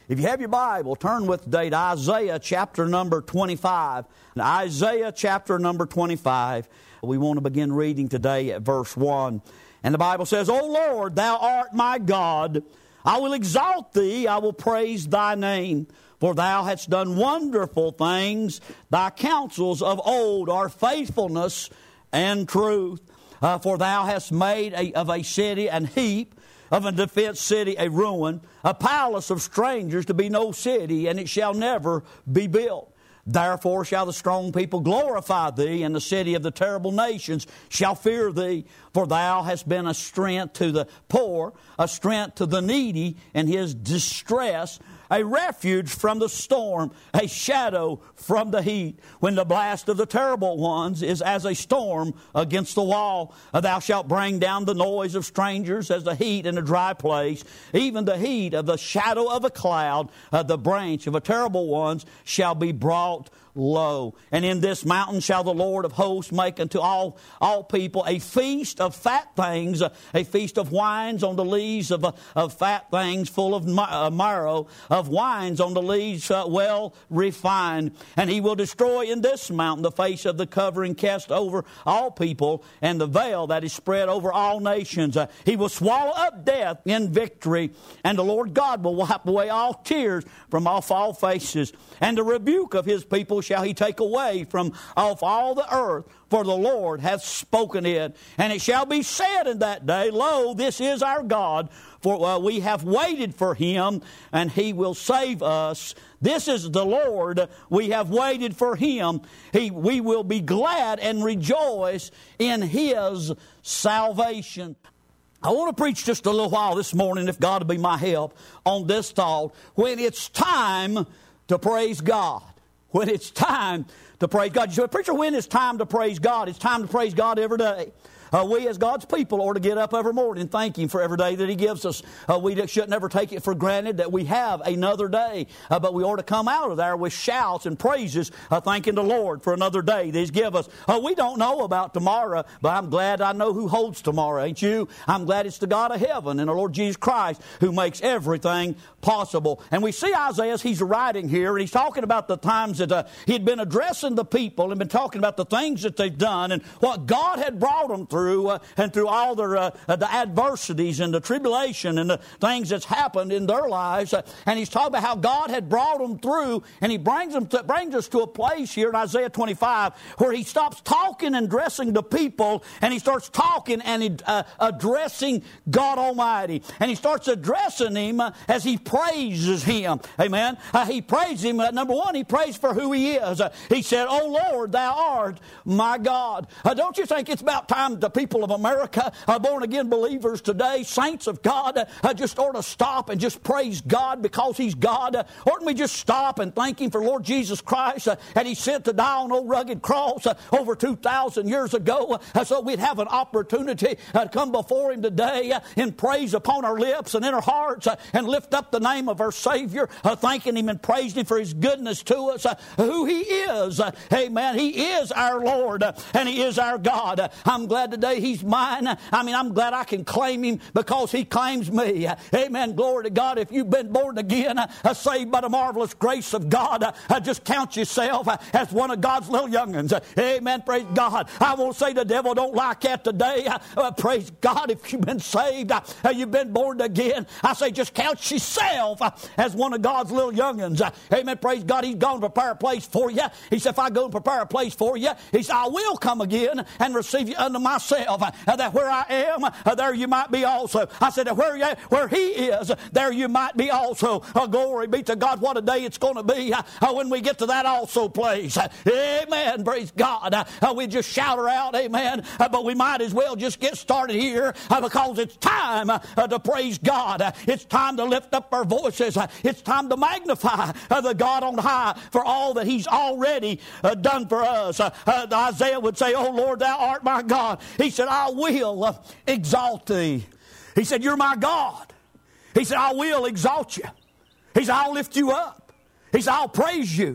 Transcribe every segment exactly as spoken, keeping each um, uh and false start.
If you have your Bible, turn with today to Isaiah chapter number twenty-five. Isaiah chapter number twenty-five. We want to begin reading today at verse one. And the Bible says, O Lord, Thou art my God. I will exalt Thee, I will praise Thy name. For Thou hast done wonderful things. Thy counsels of old are faithfulness and truth. Uh, for Thou hast made a, of a city an heap, of a defenced city a ruin, a palace of strangers to be no city, and it shall never be built. Therefore shall the strong people glorify Thee, and the city of the terrible nations shall fear Thee. For Thou hast been a strength to the poor, a strength to the needy in his distress, a refuge from the storm, a shadow from the heat. When the blast of the terrible ones is as a storm against the wall, Thou shalt bring down the noise of strangers as the heat in a dry place, even the heat of the shadow of a cloud. Uh, the branch of a terrible ones shall be brought low. And in this mountain shall the Lord of hosts make unto all, all people a feast of fat things, a, a feast of wines on the lees of, uh, of fat things full of uh, marrow, of wines on the lees uh, well refined. And He will destroy in this mountain the face of the covering cast over all people, and the veil that is spread over all nations. Uh, he will swallow up death in victory, and the Lord God will wipe away all tears from off all faces. And the rebuke of His people shall He take away from off all the earth, for the Lord hath spoken it. And it shall be said in that day, Lo, this is our God, for uh, we have waited for Him, and He will save us. This is the Lord, we have waited for Him. He, we will be glad and rejoice in His salvation. I want to preach just a little while this morning, if God will be my help, on this thought. When it's time to praise God. When it's time to praise God. You say, preacher, when it's time to praise God? It's time to praise God every day. Uh, we as God's people ought to get up every morning and thank Him for every day that He gives us. Uh, we should never take it for granted that we have another day. Uh, but we ought to come out of there with shouts and praises, uh, thanking the Lord for another day that He's given us. Uh, we don't know about tomorrow, but I'm glad I know who holds tomorrow, ain't you? I'm glad it's the God of heaven and the Lord Jesus Christ who makes everything possible. And we see Isaiah, he's writing here, and he's talking about the times that uh, he'd been addressing the people and been talking about the things that they've done and what God had brought them through. Through, uh, and through all their, uh, uh, the adversities and the tribulation and the things that's happened in their lives. Uh, and he's talking about how God had brought them through, and he brings them to, brings us to a place here in Isaiah twenty-five where he stops talking and addressing the people, and he starts talking and uh, addressing God Almighty. And he starts addressing Him uh, as he praises Him. Amen. Uh, he praises Him. Uh, number one, he prays for who He is. Uh, he said, O Lord, Thou art my God. Uh, don't you think it's about time to people of America, uh, born-again believers today, saints of God, uh, just ought to stop and just praise God because He's God? Uh, oughtn't we just stop and thank Him for Lord Jesus Christ, uh, and He sent to die on old rugged cross uh, over two thousand years ago, uh, so we'd have an opportunity uh, to come before Him today uh, in praise upon our lips and in our hearts uh, and lift up the name of our Savior, uh, thanking Him and praising Him for His goodness to us, uh, who He is. Uh, amen. He is our Lord, uh, and He is our God. Uh, I'm glad today He's mine. I mean, I'm glad I can claim Him because He claims me. Amen. Glory to God. If you've been born again, uh, saved by the marvelous grace of God, uh, just count yourself uh, as one of God's little young'uns. Uh, amen. Praise God. I won't say the devil don't like that today. Uh, uh, praise God. If you've been saved, uh, you've been born again, I say just count yourself uh, as one of God's little young'uns. Uh, amen. Praise God. He's gone to prepare a place for you. He said, if I go and prepare a place for you, He said, I will come again and receive you unto myself, uh, that where I am, uh, there you might be also. I said, where, you, where He is, there you might be also. Uh, glory be to God. What a day it's going to be uh, uh, when we get to that also place. Uh, amen. Praise God. Uh, uh, we just shout her out. Amen. Uh, but we might as well just get started here uh, because it's time uh, uh, to praise God. Uh, it's time to lift up our voices. Uh, it's time to magnify uh, the God on high for all that He's already uh, done for us. Uh, uh, Isaiah would say, O Lord, Thou art my God. He said, I will uh, exalt Thee. He said, you're my God. He said, I will exalt you. He said, I'll lift you up. He said, I'll praise you.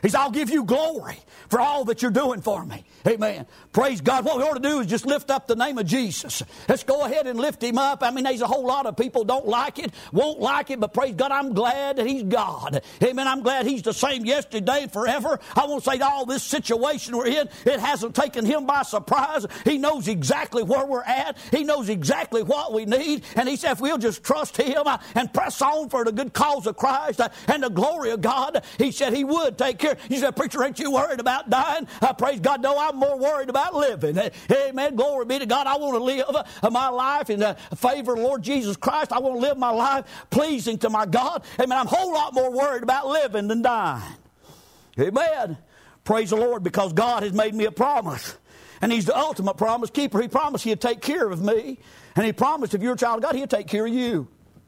He said, I'll give you glory for all that you're doing for me. Amen. Praise God. What we ought to do is just lift up the name of Jesus. Let's go ahead and lift him up. I mean, there's a whole lot of people don't like it, won't like it, but praise God, I'm glad that he's God. Amen. I'm glad he's the same yesterday and forever. I want to say all this situation we're in, it hasn't taken him by surprise. He knows exactly where we're at. He knows exactly what we need. And he said, if we'll just trust him and press on for the good cause of Christ and the glory of God, he said he would take care. You said, preacher, ain't you worried about dying? Uh, praise God, no, I'm more worried about living. Amen. Glory be to God. I want to live uh, my life in the favor of the Lord Jesus Christ. I want to live my life pleasing to my God. Amen. I'm a whole lot more worried about living than dying. Amen. Praise the Lord, because God has made me a promise. And he's the ultimate promise keeper. He promised he'd take care of me. And he promised if you're a child of God, he'll take care of you.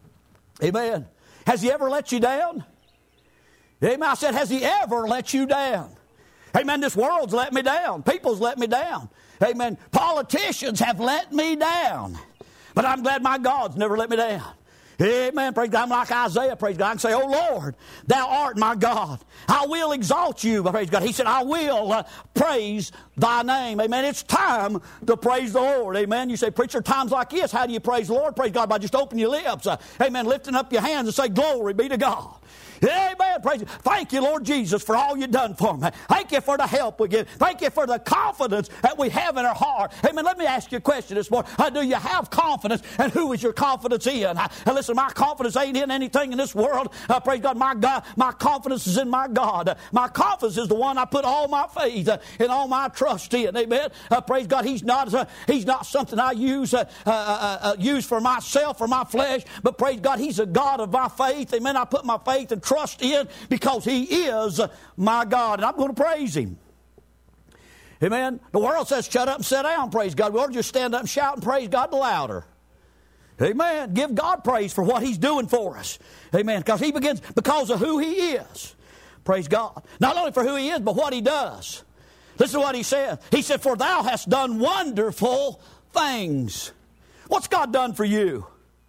Amen. Has he ever let you down? Amen. I said, has he ever let you down? Amen. This world's let me down. People's let me down. Amen. Politicians have let me down. But I'm glad my God's never let me down. Amen. Praise God. I'm like Isaiah. Praise God. I can say, oh Lord, thou art my God. I will exalt you. Praise God. He said, I will uh, praise thy name. Amen. It's time to praise the Lord. Amen. You say, preacher, times like this, how do you praise the Lord? Praise God by just opening your lips. Uh, amen. Lifting up your hands and say, glory be to God. Amen. Praise you. Thank you, Lord Jesus, for all you've done for me. Thank you for the help we get. Thank you for the confidence that we have in our heart. Amen. Let me ask you a question this morning. Uh, do you have confidence, and who is your confidence in? Uh, listen, my confidence ain't in anything in this world. Uh, praise God. My God, my confidence is in my God. Uh, my confidence is the one I put all my faith uh, and all my trust in. Amen. Uh, praise God. He's not. Uh, he's not something I use uh, uh, uh, uh, use for myself or my flesh. But praise God, He's a God of my faith. Amen. I put my faith and trust in because He is my God, and I'm going to praise Him. Amen. The world says shut up and sit down, praise God. We ought to just stand up and shout and praise God louder. Amen. Give God praise for what He's doing for us. Amen. Because He begins because of who He is. Praise God. Not only for who He is, but what He does. Listen to what He said. He said, for thou hast done wonderful things. What's God done for you?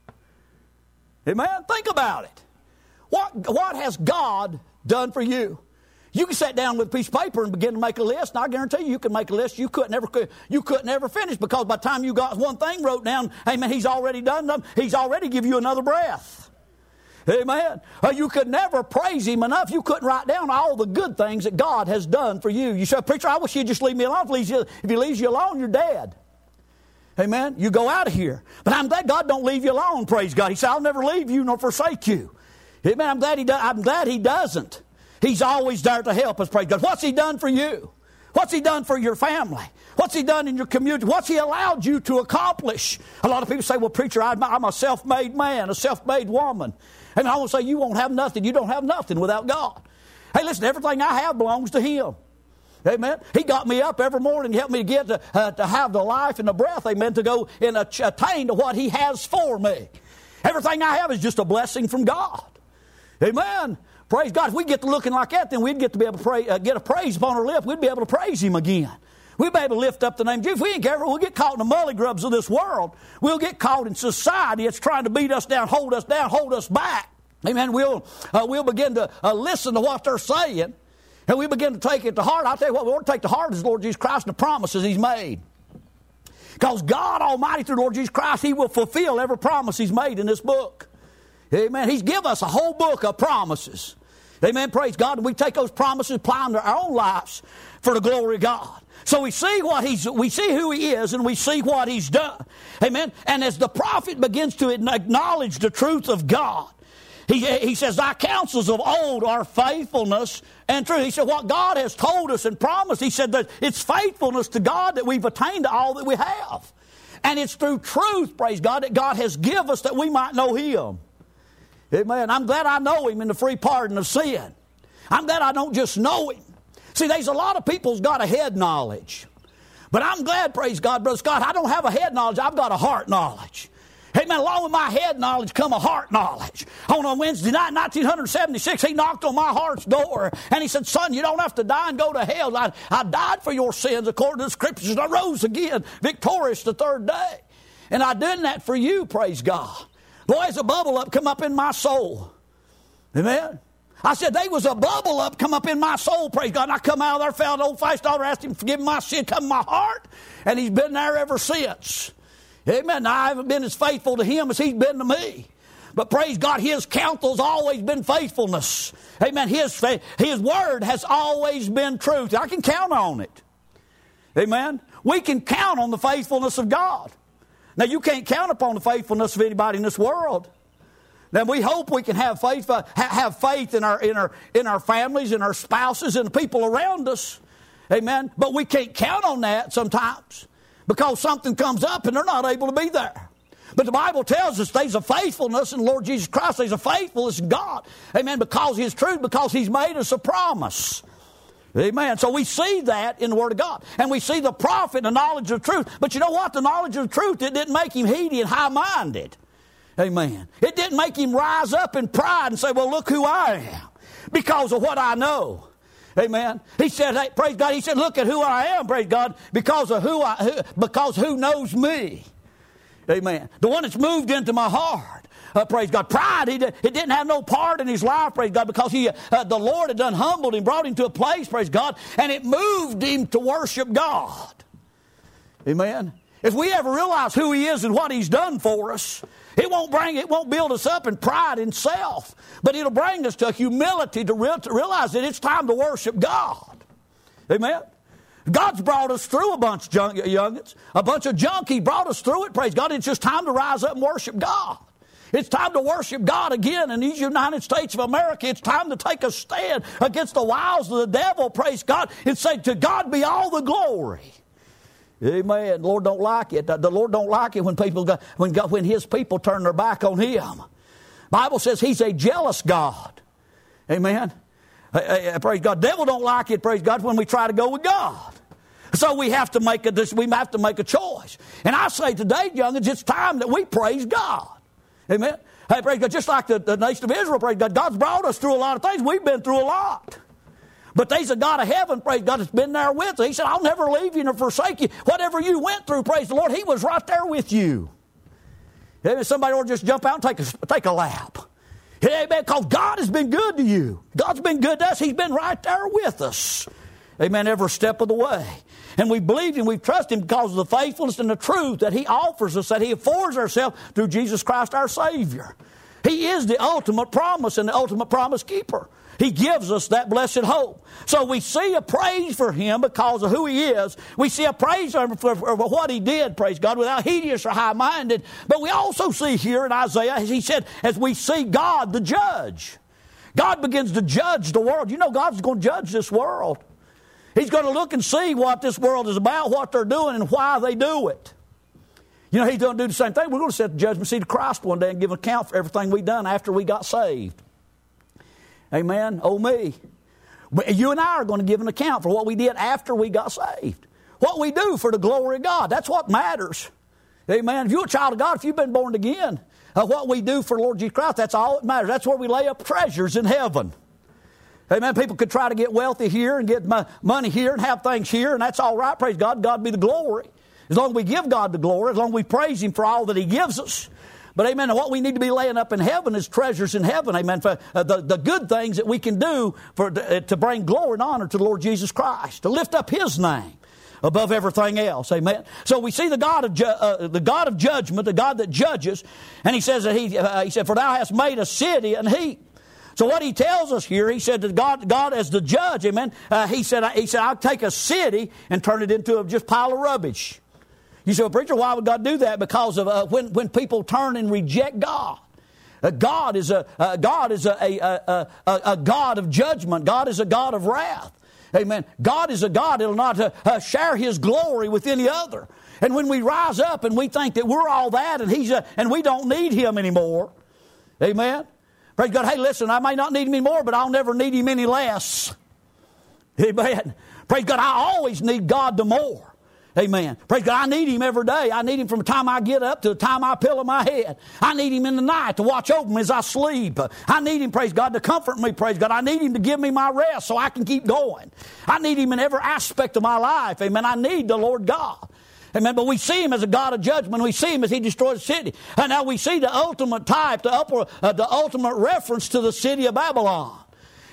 Amen. Think about it. What, what has God done for you? You can sit down with a piece of paper and begin to make a list, and I guarantee you, you can make a list you couldn't ever, you couldn't ever finish, because by the time you got one thing wrote down, amen, He's already done them. He's already given you another breath. Amen. Uh, you could never praise Him enough. You couldn't write down all the good things that God has done for you. You say, preacher, I wish you'd just leave me alone. If He leaves you alone, you're dead. Amen. You go out of here. But I'm glad God don't leave you alone, praise God. He said, I'll never leave you nor forsake you. Amen. I'm glad he does. I'm glad He doesn't. He's always there to help us, praise God. What's He done for you? What's He done for your family? What's He done in your community? What's He allowed you to accomplish? A lot of people say, well, preacher, I'm a self-made man, a self-made woman. And I want to say, you won't have nothing. You don't have nothing without God. Hey, listen, everything I have belongs to Him. Amen. He got me up every morning and helped me to get to, uh, to have the life and the breath, amen, to go and attain to what He has for me. Everything I have is just a blessing from God. Amen. Praise God. If we get to looking like that, then we'd get to be able to pray, uh, get a praise upon our lip. We'd be able to praise Him again. We'd be able to lift up the name of Jesus. If we ain't careful, we'll get caught in the mully grubs of this world. We'll get caught in society that's trying to beat us down, hold us down, hold us back. Amen. We'll, uh, we'll begin to uh, listen to what they're saying, and we begin to take it to heart. I'll tell you what, we ought to take to heart is the Lord Jesus Christ and the promises He's made. Because God Almighty, through the Lord Jesus Christ, He will fulfill every promise He's made in this book. Amen. He's given us a whole book of promises. Amen. Praise God. And we take those promises, apply them to our own lives for the glory of God. So we see what he's, we see who He is, and we see what He's done. Amen. And as the prophet begins to acknowledge the truth of God, he, he says, thy counsels of old are faithfulness and truth. He said, what God has told us and promised, He said that it's faithfulness to God that we've attained to all that we have. And it's through truth, praise God, that God has given us that we might know Him. Amen. I'm glad I know Him in the free pardon of sin. I'm glad I don't just know Him. See, there's a lot of people's got a head knowledge. But I'm glad, praise God, Brother Scott, I don't have a head knowledge. I've got a heart knowledge. Amen. Along with my head knowledge come a heart knowledge. On a Wednesday night, nineteen seventy-six, He knocked on my heart's door, and He said, son, you don't have to die and go to hell. I, I died for your sins according to the Scriptures, and I rose again victorious the third day. And I done that for you, praise God. Boy, as a bubble up come up in my soul. Amen. I said, there was a bubble up, come up in my soul, praise God. And I come out of there, found an old-fashioned altar, asked him to forgive me my sin, come in my heart. And he's been there ever since. Amen. Now, I haven't been as faithful to him as he's been to me. But praise God, his counsel's always been faithfulness. Amen. His, his word has always been truth. I can count on it. Amen. We can count on the faithfulness of God. Now, you can't count upon the faithfulness of anybody in this world. Now, we hope we can have faith, uh, ha- have faith in our, in, our, in our families, in our spouses, and the people around us. Amen. But we can't count on that sometimes because something comes up and they're not able to be there. But the Bible tells us there's a faithfulness in the Lord Jesus Christ. There's a faithfulness in God. Amen. Because His truth, because He's made us a promise. Amen. So we see that in the Word of God. And we see the prophet, the knowledge of truth. But you know what? The knowledge of truth, it didn't make him heady and high-minded. Amen. It didn't make him rise up in pride and say, well, look who I am because of what I know. Amen. He said, hey, praise God. He said, look at who I am, praise God, because of who I, who, because who knows me. Amen. The one that's moved into my heart. Uh, praise God. Pride, he, did, he didn't have no part in his life, praise God, because he, uh, the Lord had done humbled him, brought him to a place, praise God, and it moved him to worship God. Amen. If we ever realize who He is and what He's done for us, it won't bring, it won't build us up in pride in self, but it'll bring us to humility to, real, to realize that it's time to worship God. Amen. God's brought us through a bunch of junk, youngins, a bunch of junk. He brought us through it, praise God. It's just time to rise up and worship God. It's time to worship God again in these United States of America. It's time to take a stand against the wiles of the devil, praise God, and say, to God be all the glory. Amen. The Lord don't like it. The Lord don't like it when people go, when God, when His people turn their back on Him. Bible says He's a jealous God. Amen. Praise God. The devil don't like it, praise God, when we try to go with God. So we have to make a we have to make a choice. And I say today, youngins, it's time that we praise God. Amen. Hey, praise God. Just like the, the nation of Israel, praise God. God's brought us through a lot of things. We've been through a lot. But there's a God of heaven, praise God, that's been there with us. He said, I'll never leave you nor forsake you. Whatever you went through, praise the Lord, He was right there with you. Amen. Somebody ought to just jump out and take a, take a lap. Amen. Because God has been good to you. God's been good to us. He's been right there with us. Amen. Every step of the way. And we believe Him, we trust Him because of the faithfulness and the truth that He offers us, that He affords ourselves through Jesus Christ our Savior. He is the ultimate promise and the ultimate promise keeper. He gives us that blessed hope. So we see a praise for Him because of who He is. We see a praise for, for, for what He did, praise God, without heediness or high-minded. But we also see here in Isaiah, as he said, as we see God the judge. God begins to judge the world. You know God's going to judge this world. He's going to look and see what this world is about, what they're doing, and why they do it. You know, He's going to do the same thing. We're going to sit at the judgment seat of Christ one day and give an account for everything we've done after we got saved. Amen. Oh, me. You and I are going to give an account for what we did after we got saved. What we do for the glory of God. That's what matters. Amen. If you're a child of God, if you've been born again, uh, what we do for the Lord Jesus Christ, that's all that matters. That's where we lay up treasures in heaven. Amen. People could try to get wealthy here and get money here and have things here, and that's all right. Praise God. God be the glory. As long as we give God the glory, as long as we praise Him for all that He gives us. But amen, what we need to be laying up in heaven is treasures in heaven, amen, for uh, the, the good things that we can do for uh, to bring glory and honor to the Lord Jesus Christ, to lift up His name above everything else, amen. So we see the God of ju- uh, the God of judgment, the God that judges, and He says that He uh, He said, "For Thou hast made a city an heap." So what He tells us here, He said that God, God as the judge, amen. Uh, he said, He said, "I'll take a city and turn it into a just pile of rubbish." You say, well, preacher, why would God do that? Because of uh, when when people turn and reject God. Uh, God is a uh, God is a a, a a a God of judgment. God is a God of wrath. Amen. God is a God that will not uh, uh, share His glory with any other. And when we rise up and we think that we're all that and He's a, and we don't need Him anymore, amen. Praise God. Hey, listen, I may not need Him anymore, but I'll never need Him any less. Amen. Praise God. I always need God the more. Amen. Praise God. I need Him every day. I need Him from the time I get up to the time I pillow my head. I need Him in the night to watch over me as I sleep. I need Him, praise God, to comfort me, praise God. I need Him to give me my rest so I can keep going. I need Him in every aspect of my life. Amen. I need the Lord God. Amen. But we see Him as a God of judgment. We see Him as He destroys the city. And now we see the ultimate type, the, upper, uh, the ultimate reference to the city of Babylon.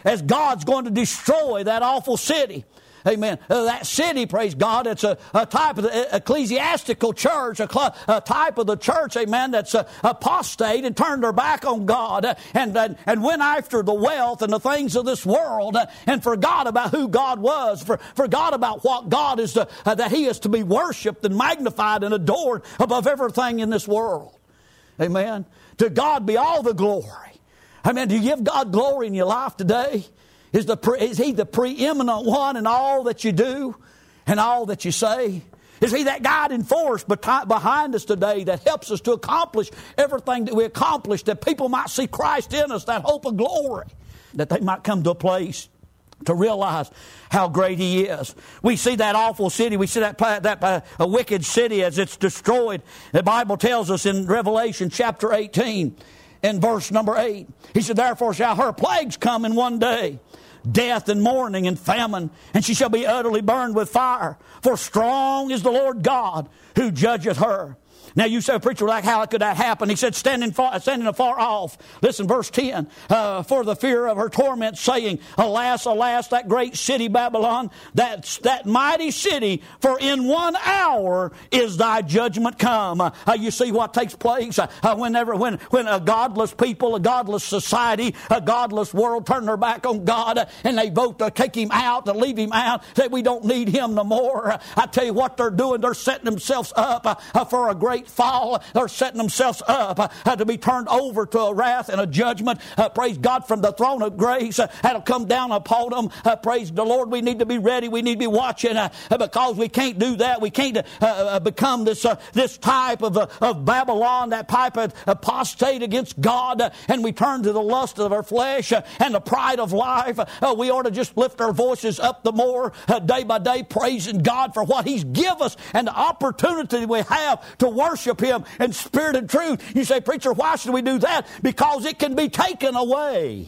as God's going to destroy that awful city. Amen. Uh, that city, praise God, it's a, a type of the ecclesiastical church, a, cl- a type of the church, amen, that's uh, apostate and turned their back on God uh, and, uh, and went after the wealth and the things of this world uh, and forgot about who God was, for, forgot about what God is, to, uh, that He is to be worshiped and magnified and adored above everything in this world. Amen. To God be all the glory. Amen. Do you give God glory in your life today? Is, the, is He the preeminent one in all that you do and all that you say? Is He that guiding force behind us today that helps us to accomplish everything that we accomplish, that people might see Christ in us, that hope of glory, that they might come to a place to realize how great He is? We see that awful city. We see that, that uh, a wicked city as it's destroyed. The Bible tells us in Revelation chapter eighteen, in verse number eight, He said, therefore shall her plagues come in one day, death and mourning and famine, and she shall be utterly burned with fire. For strong is the Lord God who judgeth her. Now you say, preacher, like how could that happen? He said, standing far, standing afar off. Listen, verse ten. Uh, for the fear of her torment, saying, alas, alas, that great city Babylon, that, that mighty city, for in one hour is thy judgment come. Uh, you see what takes place? Uh, whenever, when, when a godless people, a godless society, a godless world turn their back on God uh, and they vote to take Him out, to leave Him out, say we don't need Him no more. Uh, I tell you what they're doing. They're setting themselves up uh, uh, for a great fall. They're setting themselves up uh, to be turned over to a wrath and a judgment. Uh, praise God, from the throne of grace uh, that'll come down upon them. Uh, praise the Lord. We need to be ready. We need to be watching uh, because we can't do that. We can't uh, uh, become this uh, this type of uh, of Babylon, that type of apostate against God, uh, and we turn to the lust of our flesh uh, and the pride of life. Uh, we ought to just lift our voices up the more uh, day by day, praising God for what He's given us and the opportunity we have to worship Him in spirit and truth. You say, preacher, why should we do that? Because it can be taken away.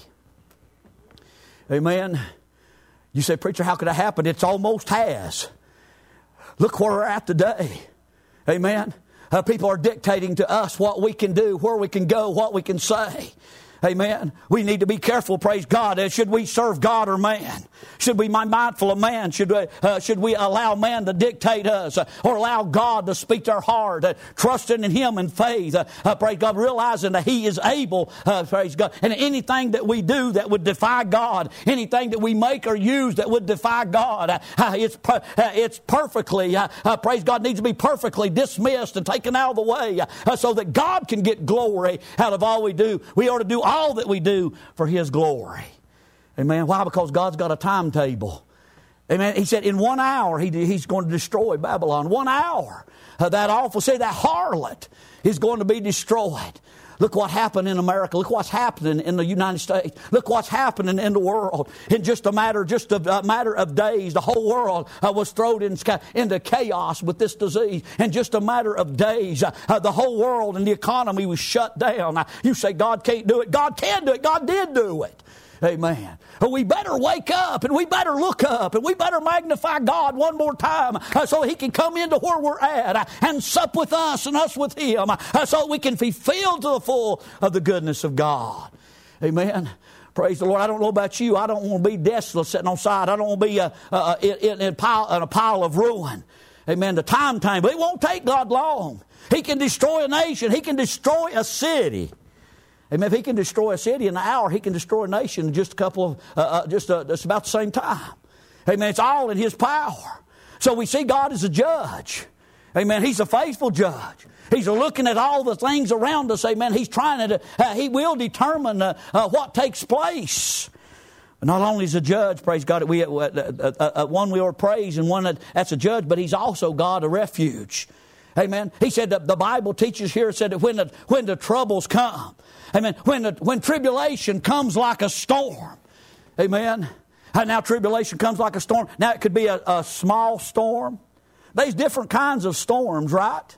Amen. You say, preacher, how could that happen? It's almost has. Look where we're at today. Amen. Uh, people are dictating to us what we can do, where we can go, what we can say. Amen. We need to be careful, praise God. Should we serve God or man? Should we be mindful of man? Should we, uh, should we allow man to dictate us uh, or allow God to speak to our heart, uh, trusting in Him in faith? Uh, uh, praise God, realizing that He is able, uh, praise God. And anything that we do that would defy God, anything that we make or use that would defy God, uh, uh, it's, per- uh, it's perfectly, uh, uh, praise God, needs to be perfectly dismissed and taken out of the way uh, so that God can get glory out of all we do. We ought to do all all that we do for His glory. Amen. Why? Because God's got a timetable. Amen. He said in one hour he, He's going to destroy Babylon. One hour. Uh, that awful city, that harlot is going to be destroyed. Look what happened in America. Look what's happening in the United States. Look what's happening in the world. In just a matter, just a, a matter of days, the whole world uh, was thrown in, into chaos with this disease. In just a matter of days, uh, uh, the whole world and the economy was shut down. Now, you say God can't do it. God can do it. God did do it. Amen. We better wake up and we better look up and we better magnify God one more time uh, so He can come into where we're at uh, and sup with us and us with Him uh, so we can be filled to the full of the goodness of God. Amen. Praise the Lord. I don't know about you. I don't want to be desolate sitting on side. I don't want to be uh, uh, in, in, in, a pile, in a pile of ruin. Amen. The time time. But it won't take God long. He can destroy a nation. He can destroy a city. Amen. If He can destroy a city in an hour, He can destroy a nation in just a couple of, uh, uh, just, uh, just about the same time. Amen. It's all in His power. So we see God as a judge. Amen. He's a faithful judge. He's looking at all the things around us. Amen. He's trying to, uh, He will determine uh, uh, what takes place. But not only is a judge, praise God, we, uh, uh, uh, uh, one we are praise and one that, that's a judge, but He's also God, a refuge. Amen. He said that the Bible teaches here, it said that when the, when the troubles come, amen, when, the, when tribulation comes like a storm, amen. And now tribulation comes like a storm. Now it could be a, a small storm. There's different kinds of storms, right?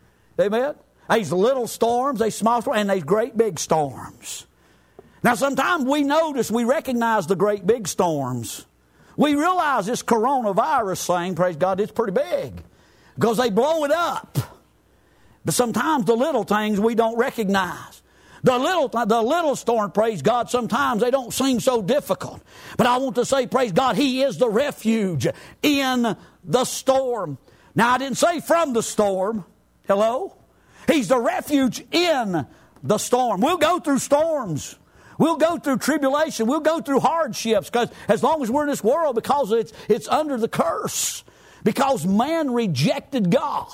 Amen. There's little storms, there's small storms, and there's great big storms. Now sometimes we notice, we recognize the great big storms. We realize this coronavirus thing, praise God, it's pretty big. Because they blow it up. But sometimes the little things we don't recognize. The little, the little storm, praise God, sometimes they don't seem so difficult. But I want to say, praise God, He is the refuge in the storm. Now, I didn't say from the storm. Hello? He's the refuge in the storm. We'll go through storms. We'll go through tribulation. We'll go through hardships, because as long as we're in this world, because it's, it's under the curse. Because man rejected God.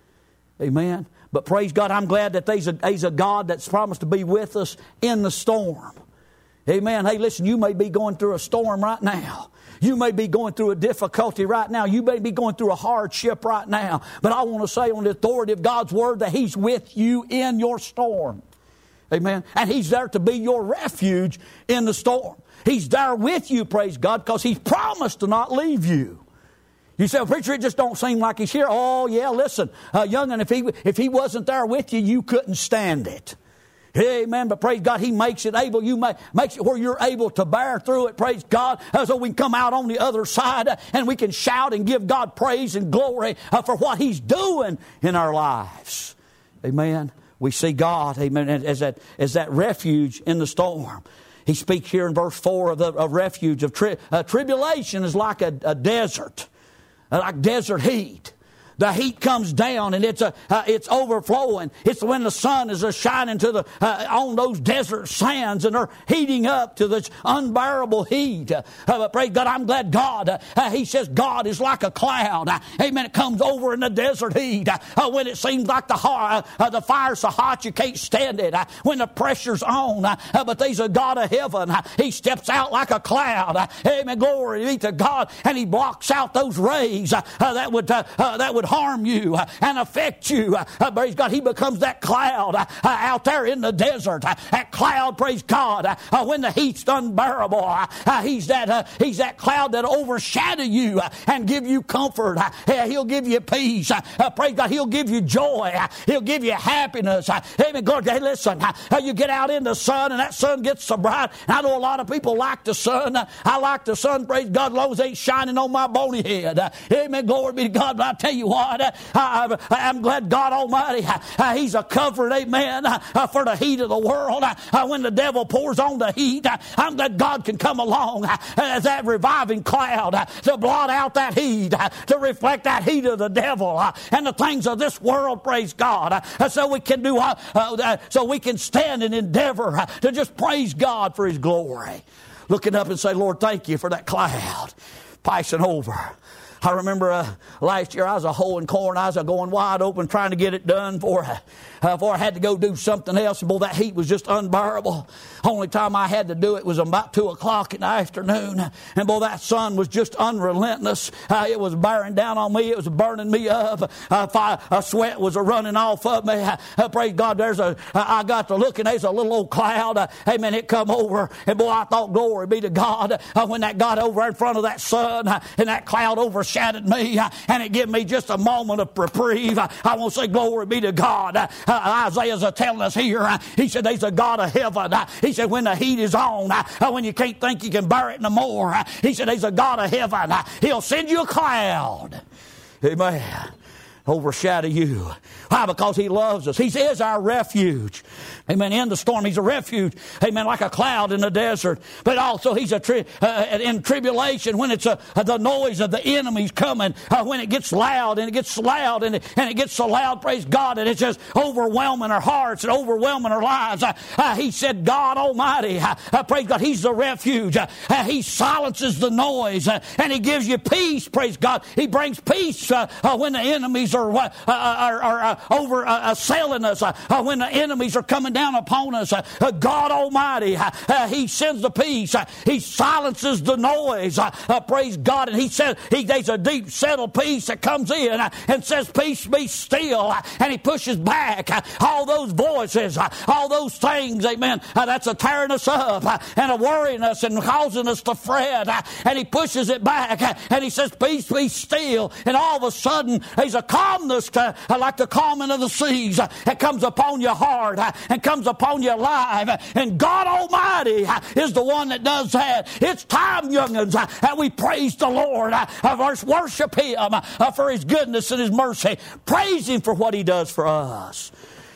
Amen. But praise God, I'm glad that there's a, there's a God that's promised to be with us in the storm. Amen. Hey, listen, you may be going through a storm right now. You may be going through a difficulty right now. You may be going through a hardship right now. But I want to say on the authority of God's Word that He's with you in your storm. Amen. And He's there to be your refuge in the storm. He's there with you, praise God, because He's promised to not leave you. You say, well, preacher, it just don't seem like He's here. Oh, yeah, listen, uh, young'un, if he, if he wasn't there with you, you couldn't stand it. Amen. But praise God, He makes it able. You may, makes it where you're able to bear through it. Praise God. Uh, so we can come out on the other side uh, and we can shout and give God praise and glory uh, for what He's doing in our lives. Amen. We see God, amen, as that, as that refuge in the storm. He speaks here in verse four of the of refuge of tri- uh, tribulation is like a, a desert. Like desert heat. The heat comes down and it's a uh, it's overflowing. It's when the sun is a shining to the uh, on those desert sands and they're heating up to this unbearable heat. Uh, but praise God, I'm glad God. Uh, uh, he says God is like a cloud. Uh, amen. It comes over in the desert heat uh, uh, when it seems like the uh, uh, the fire's so hot you can't stand it. Uh, when the pressure's on, uh, uh, but there's a God of heaven. Uh, he steps out like a cloud. Uh, amen. Glory be to God, and He blocks out those rays uh, uh, that would uh, uh, that would harm you uh, and affect you. Uh, uh, praise God, He becomes that cloud uh, uh, out there in the desert. Uh, that cloud, praise God, uh, uh, when the heat's unbearable, uh, uh, he's that uh, He's that cloud that overshadow you uh, and give you comfort. Uh, uh, he'll give you peace. Uh, uh, praise God, He'll give you joy. Uh, he'll give you happiness. Uh, amen. God, hey, listen, uh, uh, you get out in the sun and that sun gets so bright. I know a lot of people like the sun. Uh, I like the sun, praise God, as long as it ain't shining on my bony head. Uh, amen. Glory be to God. But I tell you what, uh, I, I'm glad God Almighty, uh, He's a comfort, amen, uh, for the heat of the world. Uh, when the devil pours on the heat, uh, I'm glad God can come along uh, as that reviving cloud uh, to blot out that heat, uh, to reflect that heat of the devil uh, and the things of this world, praise God, uh, so we can do, uh, uh, so we can stand and endeavor uh, to just praise God for His glory. Looking up and say, Lord, thank you for that cloud passing over. I remember uh, last year I was a hoeing corn. I was uh, going wide open trying to get it done before, uh, before I had to go do something else. And boy, that heat was just unbearable. Only time I had to do it was about two o'clock in the afternoon. And boy, that sun was just unrelentless. Uh, it was bearing down on me. It was burning me up. Uh, fire, uh, sweat was running off of me. Uh, praise God, there's a, uh, I got to look and there's a little old cloud. Uh, amen, it come over. And boy, I thought, glory be to God, uh, when that got over in front of that sun uh, and that cloud overshadowed me uh, and it gave me just a moment of reprieve. Uh, I want to say, glory be to God. Uh, uh, Isaiah's uh, telling us here, uh, he said, there's a God of heaven. Uh, he said, when the heat is on, uh, when you can't think you can bear it no more, uh, he said, there's a God of heaven. Uh, he'll send you a cloud. Amen. Overshadow you. Why? Because He loves us. He is our refuge. Amen. In the storm, He's a refuge. Amen. Like a cloud in the desert. But also He's a tri- uh, in tribulation when it's a, uh, the noise of the enemies coming. Uh, when it gets loud and it gets loud and it, and it gets so loud, praise God, and it's just overwhelming our hearts and overwhelming our lives. Uh, uh, he said, God Almighty, uh, uh, praise God, He's the refuge. Uh, uh, he silences the noise uh, and He gives you peace, praise God. He brings peace uh, uh, when the enemies are, uh, are, are uh, over uh, assailing us, uh, uh, when the enemies are coming down upon us. Uh, uh, God Almighty, uh, uh, He sends the peace. Uh, he silences the noise. Uh, uh, praise God. And He says, he, there's a deep settled peace that comes in uh, and says, peace be still. Uh, and He pushes back uh, all those voices, uh, all those things, amen, uh, that's a tearing us up uh, and a worrying us and causing us to fret. Uh, and He pushes it back uh, and He says, peace be still. And all of a sudden, there's a calmness to, uh, like the calming of the seas uh, that comes upon your heart uh, and comes upon your life. Uh, and God Almighty uh, is the one that does that. It's time, young'uns, uh, that we praise the Lord. Uh, uh, worship Him uh, for His goodness and His mercy. Praise Him for what He does for us.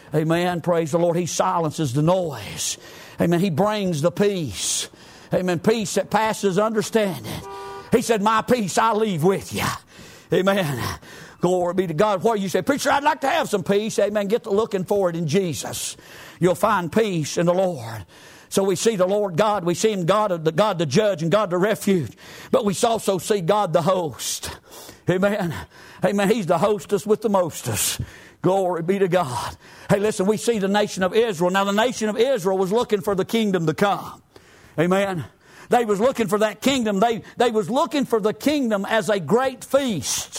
Amen. Praise the Lord. He silences the noise. Amen. He brings the peace. Amen. Peace that passes understanding. He said, my peace I leave with you. Amen. Glory be to God. What you say, preacher, I'd like to have some peace. Amen. Get to looking for it in Jesus. You'll find peace in the Lord. So we see the Lord God. We see Him God, the God the judge and God the refuge. But we also see God the host. Amen. Amen. He's the hostess with the mostest. Glory be to God. Hey, listen, we see the nation of Israel. Now, the nation of Israel was looking for the kingdom to come. Amen. They was looking for that kingdom. They, they was looking for the kingdom as a great feast.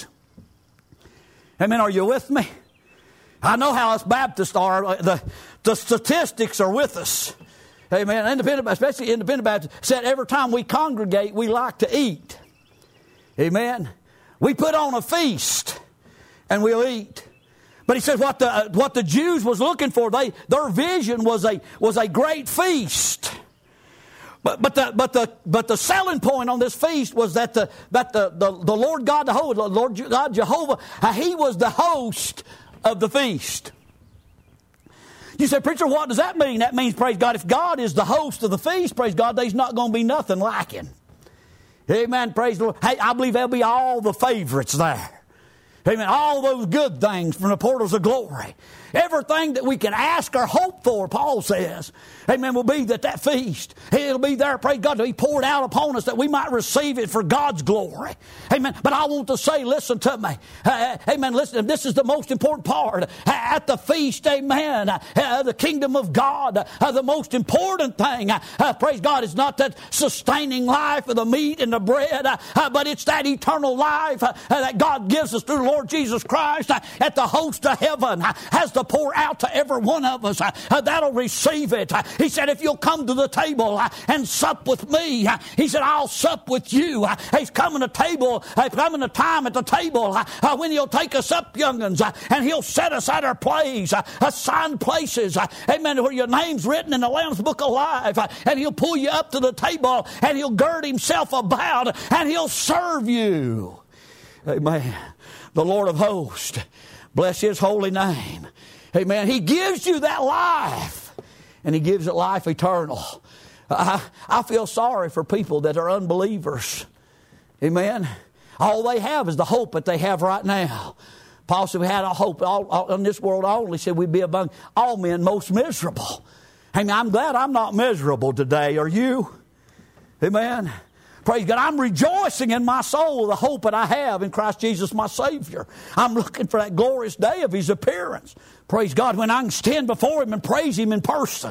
Amen. Are you with me? I know how us Baptists are. The, the statistics are with us. Amen. Independent, especially Independent Baptists, said every time we congregate, we like to eat. Amen. We put on a feast and we'll eat. But he says what the what the Jews was looking for, they their vision was a was a great feast. But but the but the but the selling point on this feast was that the that the, the, the Lord God the host, the Lord God Jehovah, He was the host of the feast. You say, preacher, what does that mean? That means, praise God, if God is the host of the feast, praise God, there's not going to be nothing lacking. Amen. Praise the Lord. Hey, I believe there'll be all the favorites there. Amen. All those good things from the portals of glory. Everything that we can ask or hope for, Paul says, amen, will be that that feast. It'll be there, praise God, to be poured out upon us that we might receive it for God's glory. Amen. But I want to say, listen to me. Uh, amen. Listen, this is the most important part. Uh, at the feast, amen, uh, the kingdom of God, uh, the most important thing, uh, uh, praise God, is not that sustaining life of the meat and the bread, uh, uh, but it's that eternal life uh, uh, that God gives us through the Lord Jesus Christ uh, at the host of heaven uh, has to pour out to every one of us uh, uh, that'll receive it. Uh, he said, if you'll come to the table uh, and sup with me, uh, he said, I'll sup with you. Uh, he's coming to table, uh, coming to time at the table uh, uh, when he'll take us up, young'uns, uh, and he'll set us at our place, uh, assigned places, uh, amen, where your name's written in the Lamb's Book of Life, uh, and he'll pull you up to the table, and he'll gird himself about, and he'll serve you. Amen. The Lord of hosts, bless His holy name. Amen. He gives you that life, and He gives it life eternal. I, I feel sorry for people that are unbelievers. Amen. All they have is the hope that they have right now. Paul said we had a hope all, all, in this world only, said we'd be among all men most miserable. Amen. I'm glad I'm not miserable today. Are you? Amen. Praise God. I'm rejoicing in my soul, the hope that I have in Christ Jesus my Savior. I'm looking for that glorious day of His appearance. Praise God, when I can stand before Him and praise Him in person.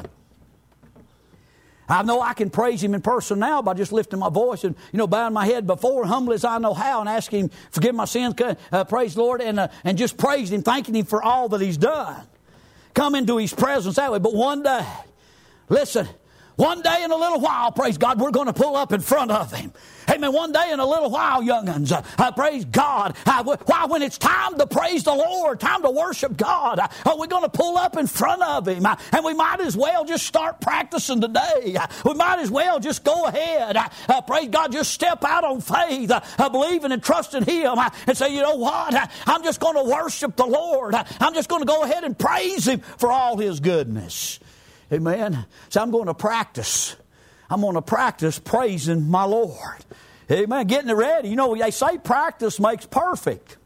I know I can praise Him in person now by just lifting my voice and, you know, bowing my head before Him, humble as I know how, and asking Him, forgive my sins, uh, praise the Lord, and, uh, and just praise Him, thanking Him for all that He's done. Come into His presence that way. But one day, listen, one day in a little while, praise God, we're going to pull up in front of Him. Amen. One day in a little while, young'uns, uh, uh, praise God. Uh, why, when it's time to praise the Lord, time to worship God, uh, we're going to pull up in front of Him. Uh, and we might as well just start practicing today. Uh, we might as well just go ahead. Uh, uh, praise God, just step out on faith, uh, uh, believing and trusting Him, uh, and say, you know what? Uh, I'm just going to worship the Lord. Uh, I'm just going to go ahead and praise Him for all His goodness. Amen. So I'm going to practice. I'm going to practice praising my Lord. Amen. Getting it ready. You know, they say practice makes perfect.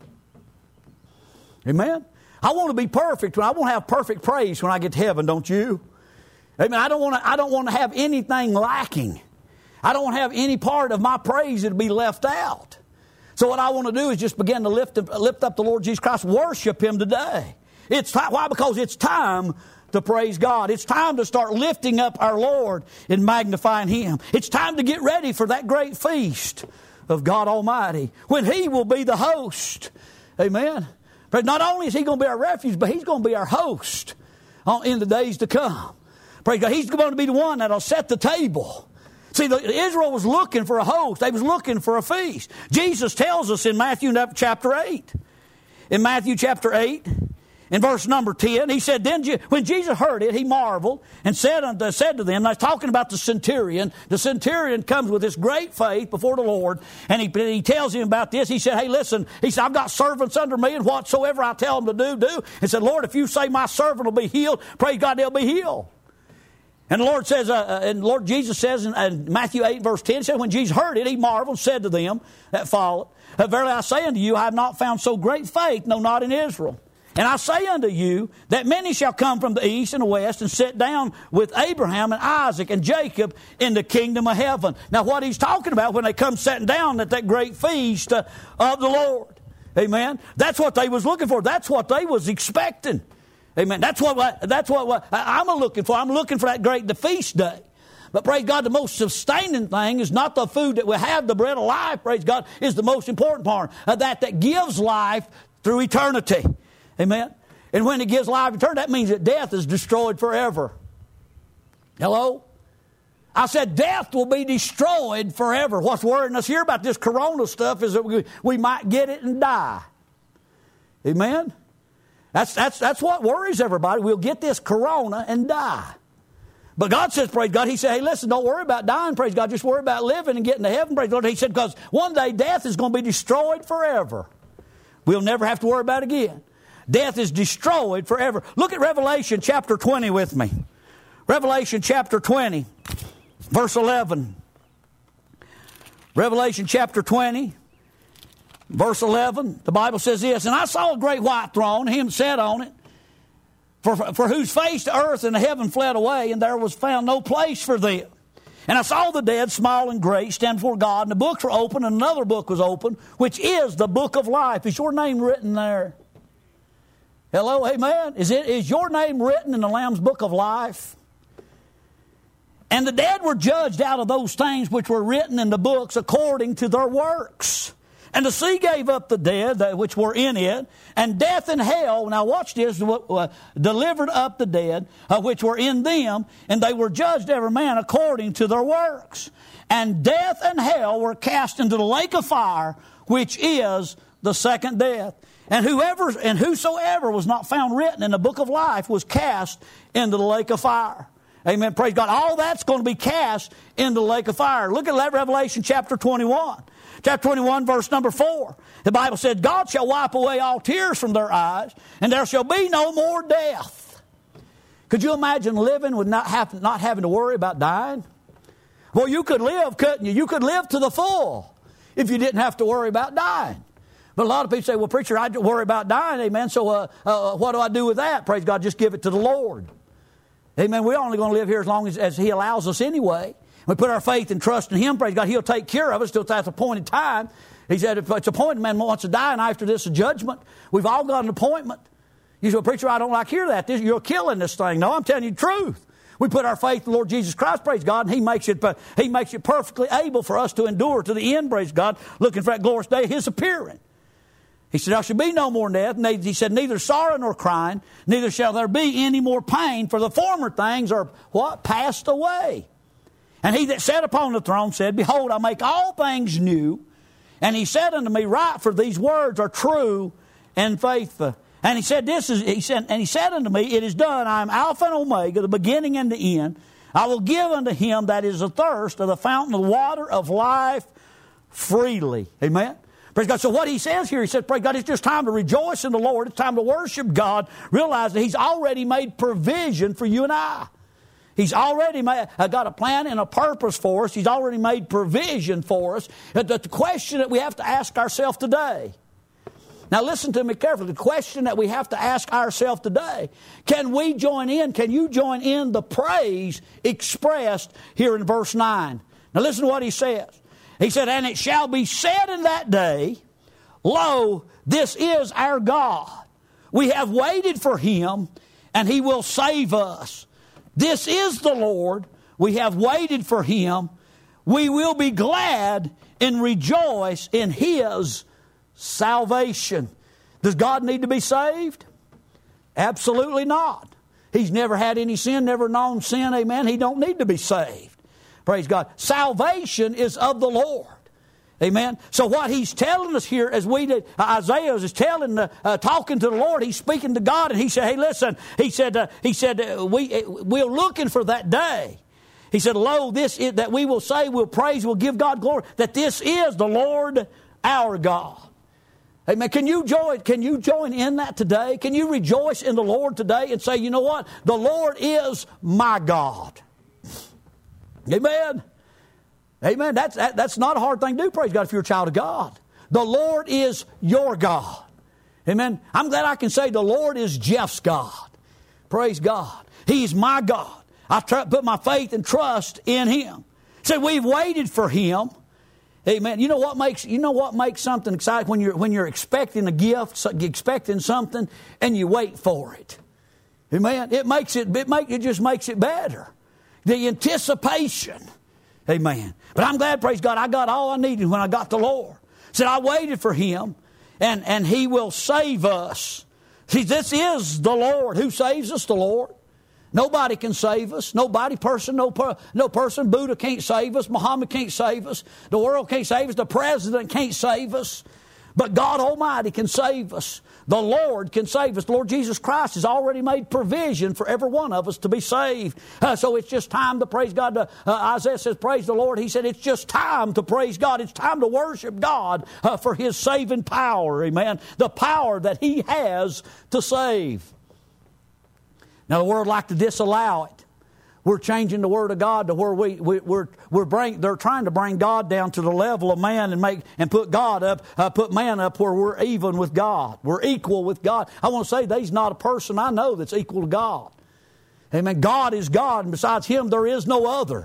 Amen. I want to be perfect. I want to have perfect praise when I get to heaven, don't you? Amen. I don't want to, I don't want to have anything lacking. I don't want to have any part of my praise that be left out. So what I want to do is just begin to lift, lift up the Lord Jesus Christ, worship Him today. It's time, why? Because it's time to praise God. It's time to start lifting up our Lord and magnifying Him. It's time to get ready for that great feast of God Almighty when He will be the host. Amen. But not only is He going to be our refuge, but He's going to be our host in the days to come. Praise God. He's going to be the one that'll set the table. See, the, Israel was looking for a host. They was looking for a feast. Jesus tells us in Matthew chapter eight. In Matthew chapter eight, In verse number ten, he said, then when Jesus heard it, he marveled and said unto, said to them, and I was talking about the centurion. The centurion comes with this great faith before the Lord, and he, he tells him about this. He said, hey, listen, he said, I've got servants under me, and whatsoever I tell them to do, do. And said, Lord, if you say my servant will be healed, praise God, they'll be healed. And the Lord says, uh, and Lord Jesus says in, in Matthew eight, verse ten, said, when Jesus heard it, he marveled, said to them that followed, verily I say unto you, I have not found so great faith, no, not in Israel. And I say unto you that many shall come from the east and the west and sit down with Abraham and Isaac and Jacob in the kingdom of heaven. Now what he's talking about when they come sitting down at that great feast uh, of the Lord. Amen. That's what they was looking for. That's what they was expecting. Amen. That's what, that's what I'm looking for. I'm looking for that great the feast day. But praise God, the most sustaining thing is not the food that we have, the bread of life, praise God, is the most important part. Uh, that that gives life through eternity. Amen? And when it gives life eternity, that means that death is destroyed forever. Hello? I said death will be destroyed forever. What's worrying us here about this corona stuff is that we, we might get it and die. Amen? That's, that's, that's what worries everybody. We'll get this corona and die. But God says, praise God, He said, hey, listen, don't worry about dying, praise God. Just worry about living and getting to heaven, praise God. He said, because one day death is going to be destroyed forever. We'll never have to worry about it again. Death is destroyed forever. Look at Revelation chapter twenty with me. Revelation chapter twenty, verse eleven. Revelation chapter twenty, verse eleven. The Bible says this, and I saw a great white throne, him sat on it, for, for whose face the earth and the heaven fled away, and there was found no place for them. And I saw the dead, small and great, stand before God, and the books were open, and another book was open, which is the book of life. Is your name written there? Hello, amen. Is it is your name written in the Lamb's book of life? And the dead were judged out of those things which were written in the books according to their works. And the sea gave up the dead which were in it, and death and hell, now watch this, uh, delivered up the dead uh, which were in them, and they were judged every man according to their works. And death and hell were cast into the lake of fire, which is the second death. And whoever and whosoever was not found written in the book of life was cast into the lake of fire. Amen. Praise God. All that's going to be cast into the lake of fire. Look at Revelation chapter twenty-one. Chapter twenty-one, verse number four. The Bible said, God shall wipe away all tears from their eyes, and there shall be no more death. Could you imagine living with not, have, not having to worry about dying? Well, you could live, couldn't you? You could live to the full if you didn't have to worry about dying. But a lot of people say, well, preacher, I worry about dying, amen, so uh, uh, what do I do with that? Praise God, just give it to the Lord. Amen, we're only going to live here as long as, as He allows us anyway. We put our faith and trust in Him, praise God, He'll take care of us till it's appointed time. He said, if it's appointed, man wants to die, and after this is judgment. We've all got an appointment. You say, well, preacher, I don't like to hear that. This, you're killing this thing. No, I'm telling you the truth. We put our faith in the Lord Jesus Christ, praise God, and He makes it He makes it perfectly able for us to endure to the end, praise God, looking for that glorious day of His appearing. He said, there shall be no more death. He said, neither sorrow nor crying, neither shall there be any more pain, for the former things are what? Passed away. And He that sat upon the throne said, behold, I make all things new. And He said unto me, write, for these words are true and faithful. And He said, this is, He said, and He said unto me, it is done. I am Alpha and Omega, the beginning and the end. I will give unto him that is athirst of the fountain of the water of life freely. Amen. Praise God. So what He says here, He said, praise God, it's just time to rejoice in the Lord. It's time to worship God. Realize that He's already made provision for you and I. He's already made, uh, got a plan and a purpose for us. He's already made provision for us. The, the question that we have to ask ourselves today. Now listen to me carefully. The question that we have to ask ourselves today. Can we join in? Can you join in the praise expressed here in verse nine? Now listen to what He says. He said, and it shall be said in that day, lo, this is our God. We have waited for Him, and He will save us. This is the Lord. We have waited for Him. We will be glad and rejoice in His salvation. Does God need to be saved? Absolutely not. He's never had any sin, never known sin, amen. He don't need to be saved. Praise God. Salvation is of the Lord. Amen. So what he's telling us here, as we did, uh, Isaiah is telling, uh, uh, talking to the Lord. He's speaking to God, and he said, "Hey, listen." He said, uh, "He said uh, we uh, we're looking for that day." He said, "Lo, this is that we will say, we'll praise, we'll give God glory. That this is the Lord our God." Amen. Can you join? Can you join in that today? Can you rejoice in the Lord today and say, "You know what? The Lord is my God." Amen. Amen. That's, that, that's not a hard thing to do, praise God, if you're a child of God. The Lord is your God. Amen. I'm glad I can say the Lord is Jeff's God. Praise God. He's my God. I try, put my faith and trust in Him. So we've waited for Him. Amen. You know what makes you know what makes something exciting when you're when you're expecting a gift, expecting something, and you wait for it. Amen. It makes it it make it just makes it better. The anticipation. Amen. But I'm glad, praise God, I got all I needed when I got the Lord. Said I waited for Him, and, and He will save us. See, this is the Lord. Who saves us? The Lord. Nobody can save us. Nobody, person, no, per, no person. Buddha can't save us. Muhammad can't save us. The world can't save us. The president can't save us. But God Almighty can save us. The Lord can save us. The Lord Jesus Christ has already made provision for every one of us to be saved. Uh, so it's just time to praise God. Uh, Isaiah says, praise the Lord. He said, it's just time to praise God. It's time to worship God uh, for His saving power. Amen. The power that He has to save. Now, the world like to disallow it. We're changing the Word of God to where we, we, we're, we're bring, they're trying to bring God down to the level of man and make and put God up, uh, put man up where we're even with God. We're equal with God. I want to say there's not a person I know that's equal to God. Amen. God is God, and besides Him there is no other.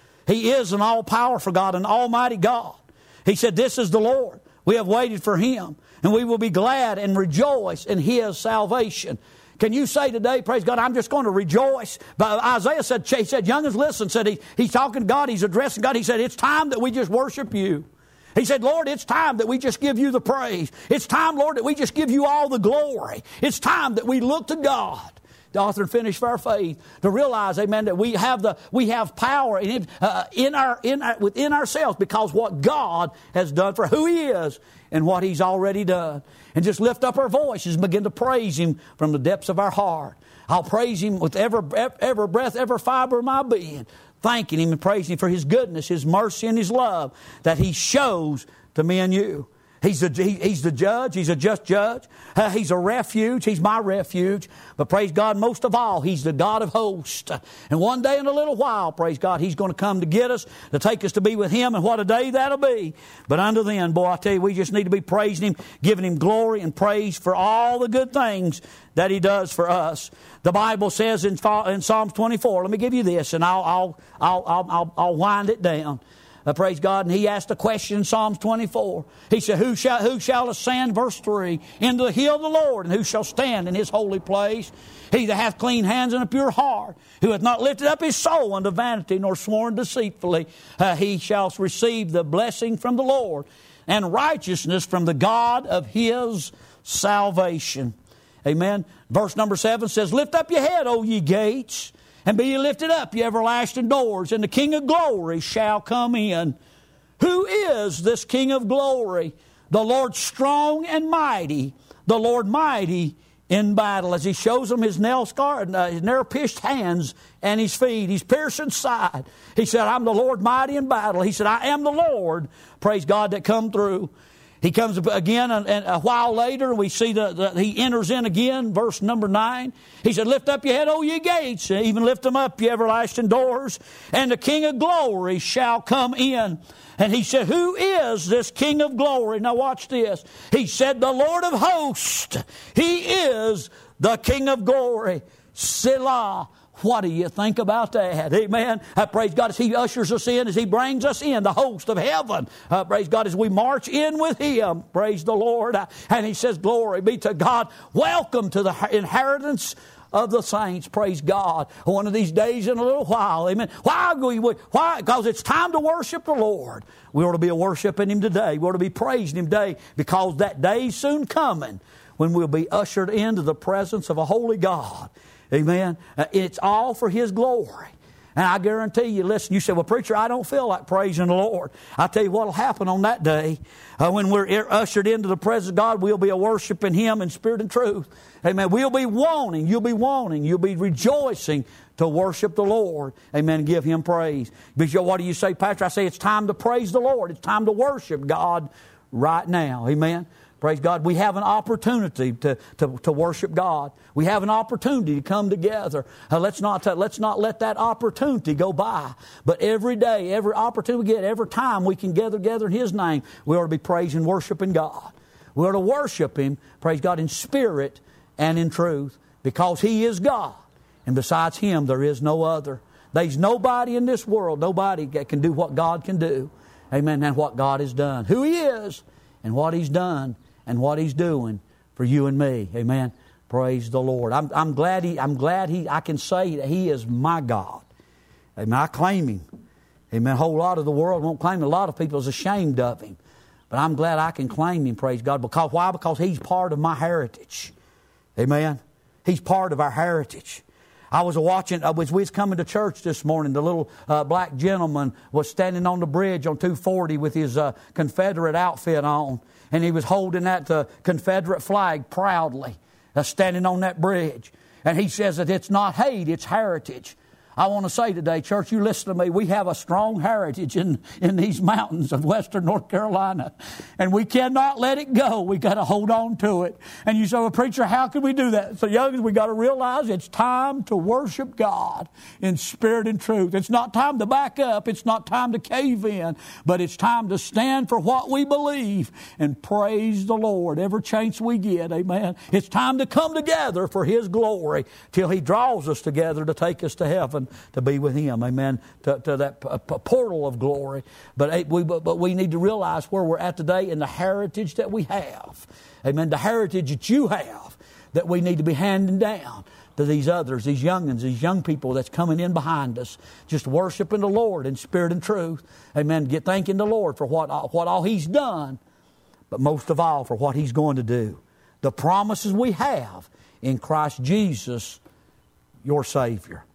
He is an all-powerful God, an almighty God. He said, this is the Lord. We have waited for Him, and we will be glad and rejoice in His salvation. Can you say today, praise God, I'm just going to rejoice? But Isaiah said, he said, youngins, listen, said he, he's talking to God, he's addressing God. He said, it's time that we just worship You. He said, Lord, it's time that we just give You the praise. It's time, Lord, that we just give You all the glory. It's time that we look to God, the author and finisher of our faith, to realize, amen, that we have the we have power in uh, in our in our, within ourselves because what God has done for who He is and what He's already done. And just lift up our voices and begin to praise Him from the depths of our heart. I'll praise Him with every, every breath, every fiber of my being, thanking Him and praising Him for His goodness, His mercy, and His love that He shows to me and you. He's the, he, he's the judge. He's a just judge. Uh, he's a refuge. He's my refuge. But praise God, most of all, He's the God of hosts. And one day in a little while, praise God, He's going to come to get us, to take us to be with Him. And what a day that'll be. But until then, boy, I tell you, we just need to be praising Him, giving Him glory and praise for all the good things that He does for us. The Bible says in, in Psalms twenty-four, let me give you this, and I'll, I'll, I'll, I'll, I'll, I'll wind it down. Uh, praise God. And he asked a question in Psalms twenty-four. He said, who shall, who shall ascend, verse three, into the hill of the Lord, and who shall stand in His holy place? He that hath clean hands and a pure heart, who hath not lifted up his soul unto vanity, nor sworn deceitfully, uh, he shall receive the blessing from the Lord, and righteousness from the God of his salvation. Amen. Verse number seven says, lift up your head, O ye gates, and be ye lifted up, ye everlasting doors, and the King of glory shall come in. Who is this King of glory? The Lord strong and mighty, the Lord mighty in battle. As He shows them His nail scarred, uh, His narrow-pierced hands and His feet, His pierced side. He said, I'm the Lord mighty in battle. He said, I am the Lord, praise God, that come through. He comes again, and a while later, we see that He enters in again, verse number nine. He said, lift up your head, O ye gates, and even lift them up, ye everlasting doors, and the King of glory shall come in. And He said, who is this King of glory? Now watch this. He said, the Lord of hosts. He is the King of glory. Selah. What do you think about that? Amen. I praise God as He ushers us in, as He brings us in, the host of heaven. Uh, praise God as we march in with Him. Praise the Lord. Uh, and He says, glory be to God. Welcome to the inheritance of the saints. Praise God. One of these days in a little while. Amen. Why? Why? Because it's time to worship the Lord. We ought to be worshiping Him today. We ought to be praising Him today, because that day's soon coming when we'll be ushered into the presence of a holy God. Amen. Uh, it's all for His glory. And I guarantee you, listen, you say, well, preacher, I don't feel like praising the Lord. I'll tell you what will happen on that day. Uh, when we're ushered into the presence of God, we'll be a worshiping Him in spirit and truth. Amen. We'll be wanting, you'll be wanting, you'll be rejoicing to worship the Lord. Amen. Give Him praise. Because what do you say, Pastor? I say it's time to praise the Lord. It's time to worship God right now. Amen. Praise God. We have an opportunity to, to, to worship God. We have an opportunity to come together. Uh, let's not uh, let's not let that opportunity go by. But every day, every opportunity we get, every time we can gather together in His name, we ought to be praising, worshiping God. We ought to worship Him, praise God, in spirit and in truth, because He is God. And besides Him, there is no other. There's nobody in this world, nobody that can do what God can do. Amen. And what God has done. Who He is and what He's done. And what He's doing for you and me. Amen. Praise the Lord. I'm, I'm glad He. I'm glad He. I can say that He is my God. Amen. I claim Him. Amen. A whole lot of the world won't claim Him. A lot of people is ashamed of Him. But I'm glad I can claim Him. Praise God. Because why? Because He's part of my heritage. Amen. He's part of our heritage. I was watching, I was, we was coming to church this morning. The little uh, black gentleman was standing on the bridge on two forty with his uh, Confederate outfit on. And he was holding that uh, Confederate flag proudly, uh, standing on that bridge. And he says that it's not hate, it's heritage. I want to say today, church, you listen to me, we have a strong heritage in, in these mountains of western North Carolina. And we cannot let it go. We've got to hold on to it. And you say, well, preacher, how can we do that? So, youngins, we've got to realize it's time to worship God in spirit and truth. It's not time to back up. It's not time to cave in. But it's time to stand for what we believe and praise the Lord every chance we get. Amen. It's time to come together for His glory till He draws us together to take us to heaven. To be with Him, amen, to, to that p- p- portal of glory. But we, but we need to realize where we're at today and the heritage that we have. Amen, the heritage that you have that we need to be handing down to these others, these youngins, these young people that's coming in behind us, just worshiping the Lord in spirit and truth. Amen, get thanking the Lord for what, what all He's done, but most of all for what He's going to do. The promises we have in Christ Jesus, your Savior.